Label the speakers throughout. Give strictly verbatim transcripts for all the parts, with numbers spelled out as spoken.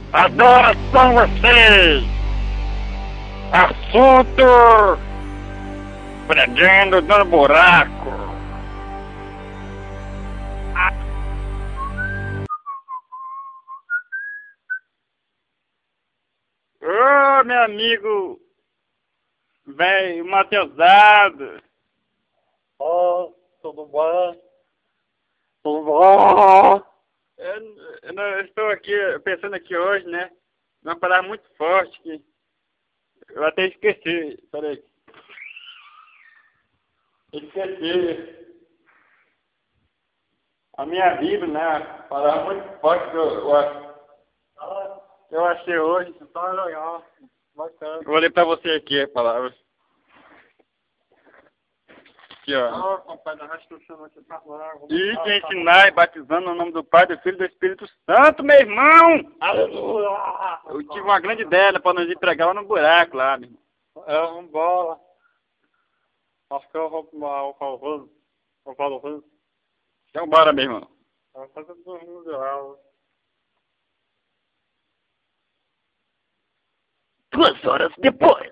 Speaker 1: Agora são vocês! Assunto... Pregando no buraco! Ô, meu amigo... Velho, Mateusado!
Speaker 2: Ó, oh, tudo bem? Tudo bom?
Speaker 1: Eu, eu, não- eu estou aqui, pensando aqui hoje, né? Uma palavra muito forte que... Eu até esqueci, peraí. Esqueci. A minha Bíblia, né? Uma palavra muito forte que eu, eu,
Speaker 2: Ah,
Speaker 1: eu achei hoje.
Speaker 2: tá legal. Bacana.
Speaker 1: Eu vou ler pra você aqui a palavra. Aqui, ó.
Speaker 2: Ah, compadre, arrasta o chão aqui pra lá.
Speaker 1: E te ensinar e batizando no nome do Pai, do Filho e do Espírito Santo, meu irmão!
Speaker 2: Aleluia!
Speaker 1: Eu tive uma grande ideia pra nós ir pregar lá no buraco lá, meu irmão.
Speaker 2: É, vambora. Acho que eu vou tomar o Calvano. O Calvano.
Speaker 1: Então bora, meu irmão.
Speaker 2: Vai fazer tudo de real.
Speaker 1: Duas horas depois.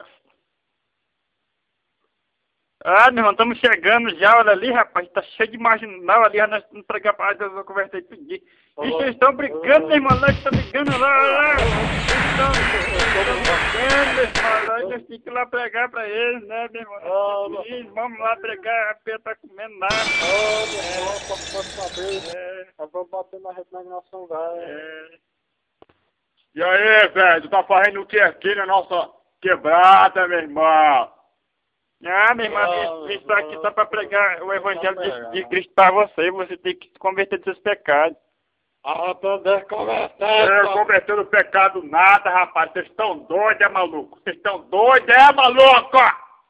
Speaker 1: Ah, meu irmão, estamos chegando já, olha ali, rapaz, tá cheio de marginal ali, nós não pregar pra Deus, eu conversei tudo dia. Ixi, eles estão brincando, meu irmão, lá estão brigando lá, lá. Estão brigando, meu irmão, lá, nós temos que ir lá pregar pra eles, né, meu irmão? Ih, vamos lá pregar, a Pia tá comendo nada.
Speaker 2: Ô, meu irmão, posso pode saber?
Speaker 1: É,
Speaker 2: Eu vou bater na resignação, velho.
Speaker 1: é. E aí, velho, tu tá fazendo o que aqui na nossa quebrada, meu irmão? Ah, meu irmão, isso aqui só para pregar o evangelho de, de Cristo para você. Você tem que se converter dos seus pecados.
Speaker 2: Ah, tô desconvertendo.
Speaker 1: É, convertendo o pecado nada, rapaz. Vocês estão doidos, é maluco? Vocês estão doidos, é maluco?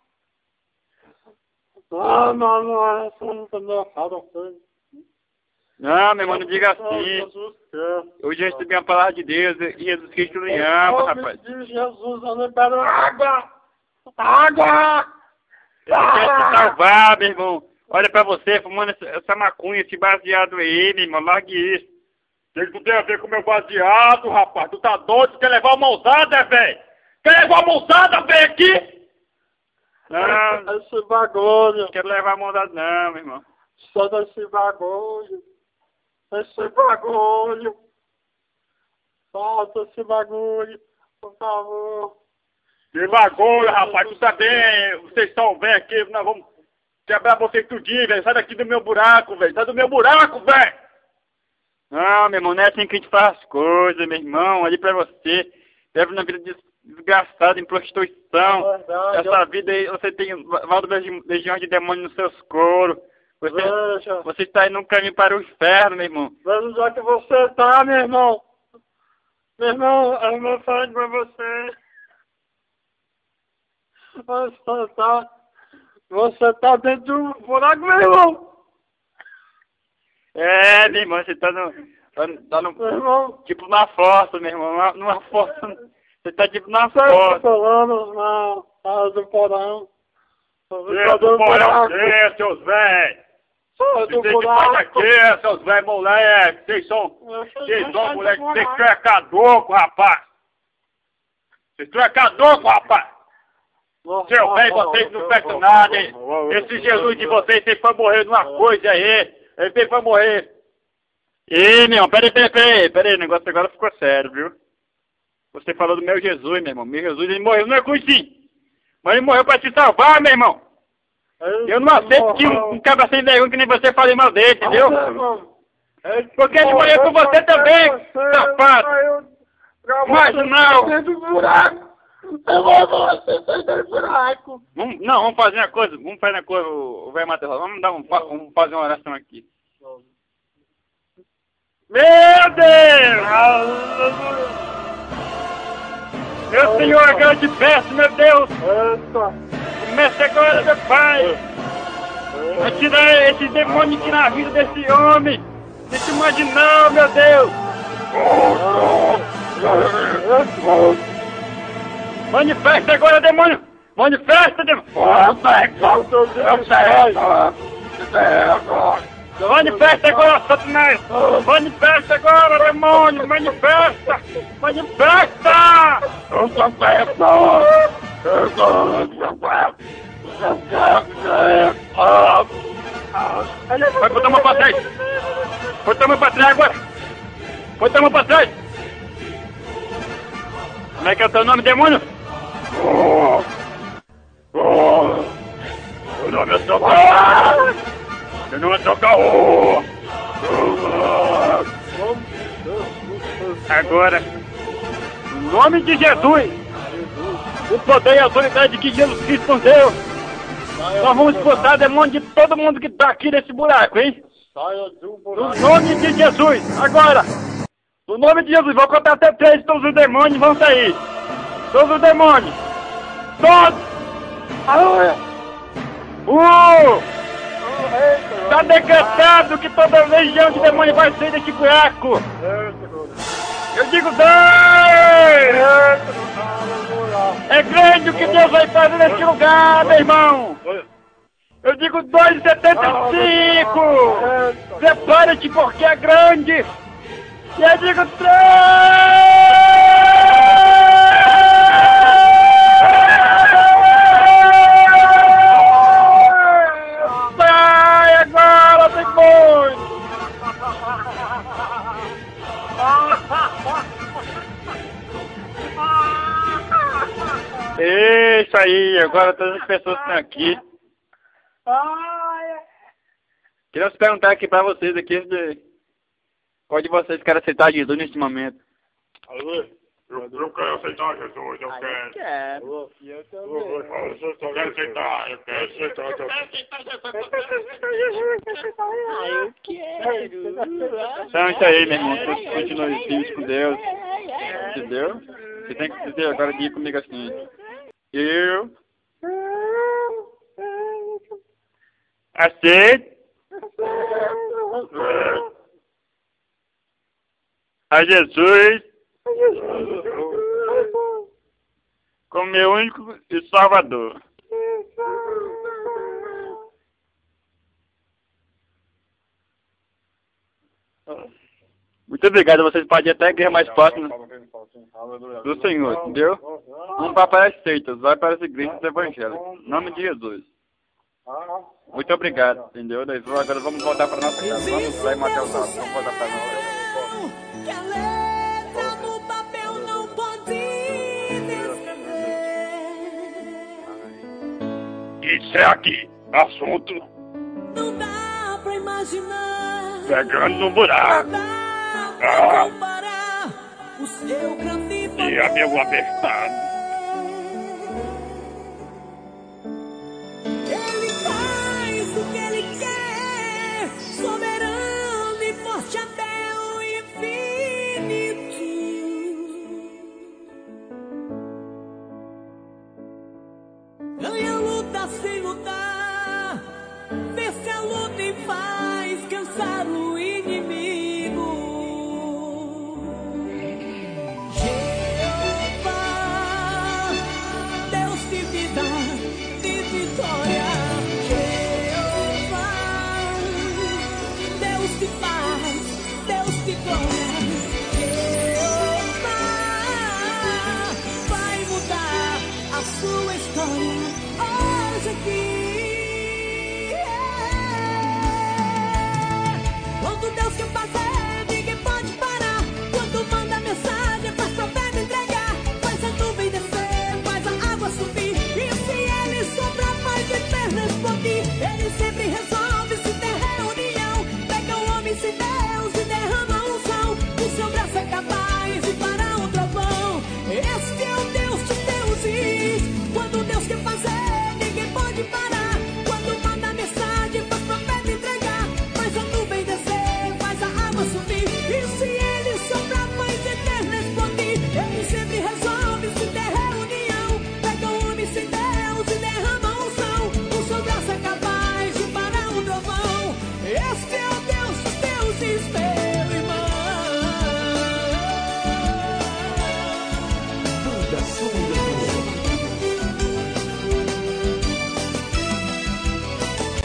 Speaker 2: Ah, não, não, isso não tá meu cara, filho.
Speaker 1: Não, meu irmão, não diga assim.
Speaker 2: Jesus Cristo.
Speaker 1: Hoje eu recebi a palavra de Deus e Jesus Cristo me ama, rapaz.
Speaker 2: De Jesus, eu libero água! Água!
Speaker 1: Ele quer te salvar, meu irmão. Olha pra você, fumando essa, essa maconha, esse baseado aí, meu irmão. Largue isso. O que tu tem a ver com o meu baseado, rapaz? Tu tá doido? Tu quer levar uma ousada, velho? Quer levar uma ousada, velho, aqui? Não,
Speaker 2: Esse bagulho,
Speaker 1: não quero levar uma ousada não, meu irmão.
Speaker 2: só desse bagulho. Esse bagulho. Solta esse bagulho, por favor.
Speaker 1: Que bagulho, rapaz. Tu tá bem? Vocês estão bem aqui? Nós vamos quebrar vocês tudinho, velho. Sai daqui do meu buraco, velho. Sai do meu buraco, velho. Não, meu irmão, não é assim que a gente faz as coisas, meu irmão. Ali pra você. Leva uma vida desgraçada em prostituição.
Speaker 2: É verdade,
Speaker 1: Essa
Speaker 2: eu-
Speaker 1: vida aí, você tem várias legiões de demônios nos seus coros. Você,
Speaker 2: Veja,
Speaker 1: você está indo num caminho para o inferno, meu irmão.
Speaker 2: veja onde é que você tá, meu irmão. Meu irmão, eu vou falar pra você. Você tá, você tá dentro de um buraco, meu irmão.
Speaker 1: É, meu irmão, você tá no... Tá, no- tá no
Speaker 2: Meu irmão,
Speaker 1: tipo na força, meu irmão. Numa, numa força... Você tá tipo na
Speaker 2: você tá
Speaker 1: força.
Speaker 2: falando na casa do porão. Você tá
Speaker 1: Esse
Speaker 2: dentro do
Speaker 1: porão
Speaker 2: buraco.
Speaker 1: aqui, seus velhos.
Speaker 2: Sai do
Speaker 1: Vocês que fazem
Speaker 2: buraco.
Speaker 1: aqui, seus velhos moleques. Vocês são... Vocês são moleques. Vocês são é caduco, rapaz. Vocês são é caduco, rapaz. Seu velho, vocês não prestam nada, hein? Esse Jesus de vocês, ele foi morrer numa coisa aí. Ele foi morrer. Ih, meu irmão, peraí, peraí, peraí. Peraí, o negócio agora ficou sério, viu? Você falou do meu Jesus, meu irmão. Meu Jesus, ele morreu, não é coisa assim. Mas ele morreu pra te salvar, meu irmão. Eu não aceito que um, um cabra sem vergonha que nem você fale mal dele, entendeu? Porque ele morreu com você também, safado. Marginal.
Speaker 2: Eu vou você sair do buraco.
Speaker 1: Vamos, não, vamos fazer uma coisa. Vamos fazer uma coisa, o velho Matheus. Vamos, dar um, fa- vamos fazer uma oração aqui. Meu Deus! Meu Senhor, agora eu te peço, meu Deus!
Speaker 2: Eita.
Speaker 1: Comece agora, meu Pai! A tirar esse demônio aqui na vida desse homem! Desse marginal, meu Deus! Manifesta agora, demônio! Manifesta, demônio! Manifesta agora, Satanás! Manifesta agora, demônio! Manifesta! Manifesta! Eu sou preto! Eu sou preto! Vai botar uma pra trás! Botar uma pra trás agora! Botar uma pra trás! Como é que é o teu nome, demônio? Oh, oh, meu nome é Socorro! Meu nome é Socorro! Agora, em nome de Jesus, o poder e a autoridade que Jesus Cristo nos deu, nós vamos expulsar demônio de todo mundo que está aqui nesse buraco, hein? No nome de Jesus, agora! No nome de Jesus, vou contar até três, todos os demônios vão sair. Todos os demônios. Todos! Uh! Está decretado que toda legião de demônios vai sair desse buraco. Eu digo dois! É grande o que Deus vai fazer nesse lugar, meu irmão. Eu digo dois e setenta e cinco! Prepara-te porque é grande! E eu digo três! Sai agora, demônio! Isso aí, agora todas as pessoas estão aqui. Queria se perguntar aqui pra vocês aqui de... Qual de vocês quer aceitar Jesus neste momento?
Speaker 2: Alô? Eu, eu quero aceitar Jesus, eu quero.
Speaker 3: Quero.
Speaker 2: Eu também. Eu quero aceitar, eu quero aceitar. Eu quero aceitar Jesus.
Speaker 3: Ah, eu quero.
Speaker 1: Então isso aí, meu irmão. Você continua firme com Deus. Entendeu? Você tem que dizer agora aqui comigo assim. Eu aceito a Jesus como meu único e Salvador. Muito obrigado, vocês podem até ganhar mais próximo do Senhor, entendeu? Não vai para as seitas, vai para as igrejas evangélicas. Em nome de Jesus. Muito obrigado, entendeu? Agora vamos voltar para nossa casa. Vamos lá em Mateus nove. Vamos voltar para nossa casa.
Speaker 4: Que a letra no papel não pode descrever.
Speaker 1: Isso é aqui, assunto
Speaker 4: Não dá pra imaginar.
Speaker 1: pegando no buraco.
Speaker 4: Não dá pra
Speaker 1: Ah.
Speaker 4: comparar o seu grande
Speaker 1: E a meu apertado.